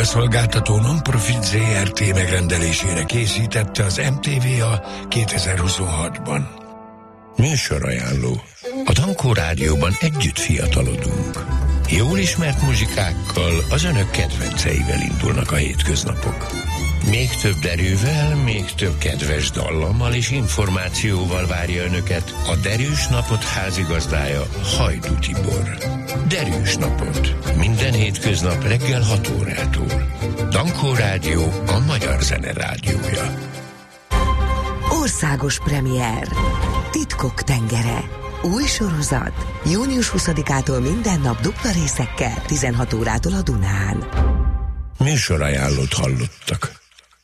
Médiaszolgáltató Non-Profit ZRT megrendelésére készítette az MTVA 2026-ban. Műsorajánló. A Dankó Rádióban együtt fiatalodunk. Jól ismert muzsikákkal, az önök kedvenceivel indulnak a hétköznapok. Még több erővel, még több kedves dallammal és információval várja önöket a Derűs Napot házigazdája, Hajdú Tibor. Derűs Napot. Minden hétköznap reggel 6 órától. Dankó Rádió, a magyar zene rádiója. Országos premier. Titkok tengere. Új sorozat. Június 20-ától minden nap dupla részekkel, 16 órától a Dunán. Műsorajánlót hallottak.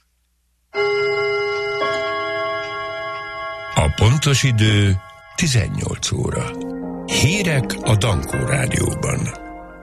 A pontos idő 18 óra. Hírek a Dankó Rádióban.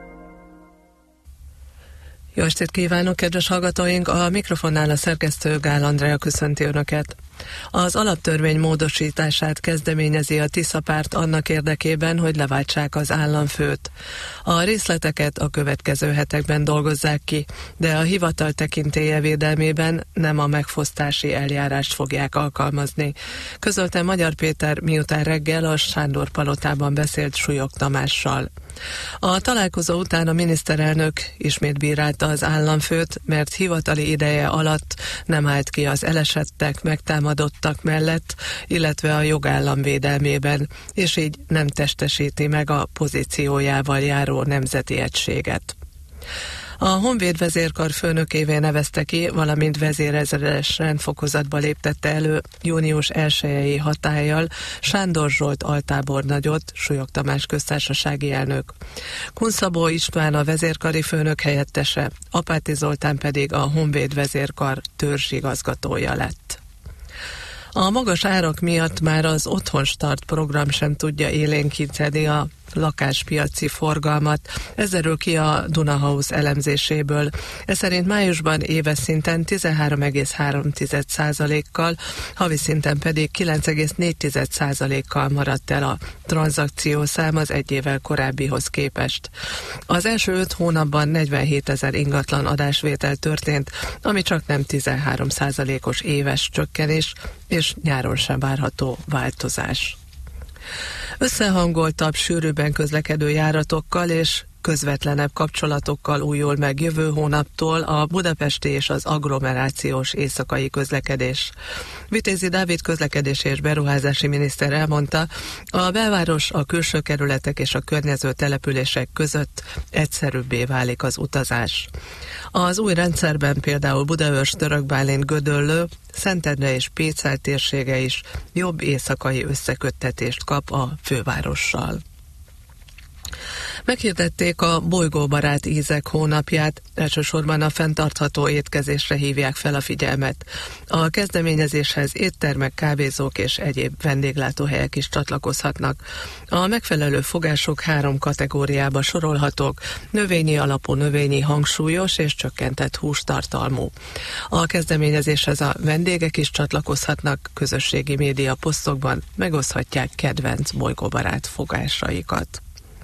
Jó estét kívánok, kedves hallgatóink! A mikrofonnál a szerkesztő Gál Andrea köszönti Önöket. Az alaptörvény módosítását kezdeményezi a Tisza párt annak érdekében, hogy leváltsák az államfőt. A részleteket a következő hetekben dolgozzák ki, de a hivatal tekintélye védelmében nem a megfosztási eljárást fogják alkalmazni. Közölte Magyar Péter, miután reggel a Sándor palotában beszélt Súlyog Tamással. A találkozó után a miniszterelnök ismét bírálta az államfőt, mert hivatali ideje alatt nem állt ki az elesettek, megtámadottak mellett, illetve a jogállam védelmében, és így nem testesíti meg a pozíciójával járó nemzeti egységet. A Honvéd vezérkar főnökévé nevezte ki, valamint vezérezredes rendfokozatba léptette elő június 1-i hatállyal Sándor Zsolt altábornagyot, Súlyog Tamás köztársasági elnök. Kunszabó István a vezérkari főnök helyettese, Apáti Zoltán pedig a Honvéd vezérkar törzsigazgatója lett. A magas árak miatt már az Otthonstart program sem tudja élénkíteni a lakáspiaci forgalmat. Ez derül ki a Dunahouse elemzéséből. Ez szerint májusban éves szinten 13,3%-kal, havi szinten pedig 9,4%-kal maradt el a tranzakciószám az egy évvel korábbihoz képest. Az első 5 hónapban 47 000 ingatlan adásvétel történt, ami csak nem 13%-os éves csökkenés, és nyáron sem várható változás. Összehangoltabb, sűrűbben közlekedő járatokkal és közvetlenebb kapcsolatokkal újul meg jövő hónaptól a budapesti és az agglomerációs éjszakai közlekedés. Vitézi Dávid közlekedési és beruházási miniszter elmondta, a belváros, a külső kerületek és a környező települések között egyszerűbbé válik az utazás. Az új rendszerben például Budaörs, Törökbálint, Gödöllő, Szentendre és Pécel térsége is jobb éjszakai összeköttetést kap a fővárossal. Meghirdették a bolygóbarát ízek hónapját, elsősorban a fenntartható étkezésre hívják fel a figyelmet. A kezdeményezéshez éttermek, kávézók és egyéb vendéglátóhelyek is csatlakozhatnak. A megfelelő fogások 3 kategóriába sorolhatók: növényi alapú, növényi hangsúlyos és csökkentett hústartalmú. A kezdeményezéshez a vendégek is csatlakozhatnak, közösségi média posztokban megoszthatják kedvenc bolygóbarát fogásaikat.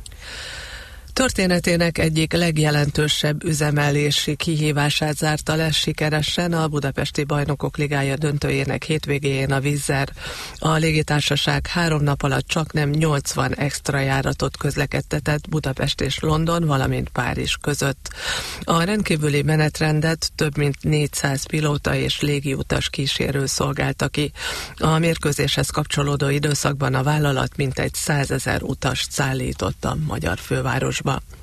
Történetének egyik legjelentősebb üzemelési kihívását zárta le sikeresen a Budapesti Bajnokok Ligája döntőjének hétvégéjén a Wizz Air. A légitársaság 3 nap alatt csaknem 80 extra járatot közlekedtetett Budapest és London, valamint Párizs között. A rendkívüli menetrendet több mint 400 pilóta és légiutas kísérő szolgálta ki. A mérkőzéshez kapcsolódó időszakban a vállalat mintegy 100 000 utast szállított a magyar fővárosba.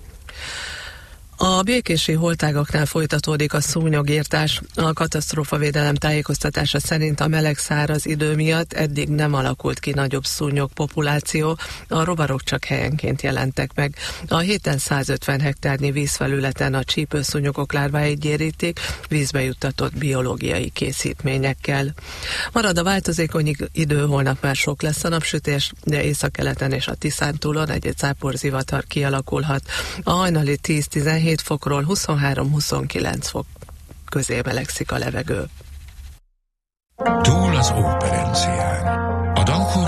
A békési holtágaknál folytatódik a szúnyogírtás. A katasztrófavédelem tájékoztatása szerint a meleg-száraz idő miatt eddig nem alakult ki nagyobb szúnyog populáció, a rovarok csak helyenként jelentek meg. A héten 150 hektárnyi vízfelületen a csípőszúnyogok lárváit gyérítik, vízbe juttatott biológiai készítményekkel. Marad a változékony idő, holnap már sok lesz a napsütés, de északkeleten és a Tiszántúlon egy záporzivatar kialakulhat. A hajnali 10-17 fokról 23-29 fok közé melegszik a levegő. Túl az Óperencián.